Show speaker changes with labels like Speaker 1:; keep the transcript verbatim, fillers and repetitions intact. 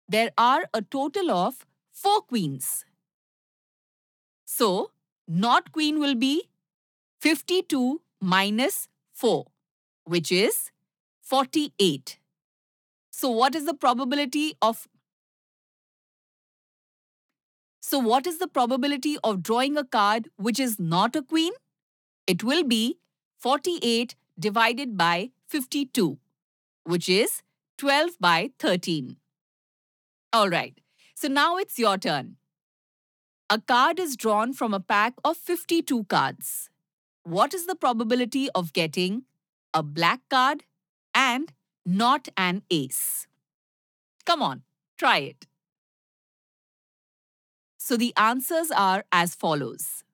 Speaker 1: there are a total of four queens. So, not queen will be fifty-two minus four, which is forty-eight. So, what is the probability of So, what is the probability of drawing a card which is not a queen? It will be forty-eight divided by fifty-two, which is twelve by thirteen. Alright, so now it's your turn. A card is drawn from a pack of fifty-two cards. What is the probability of getting a black card and not an ace? Come on, try it. So the answers are as follows.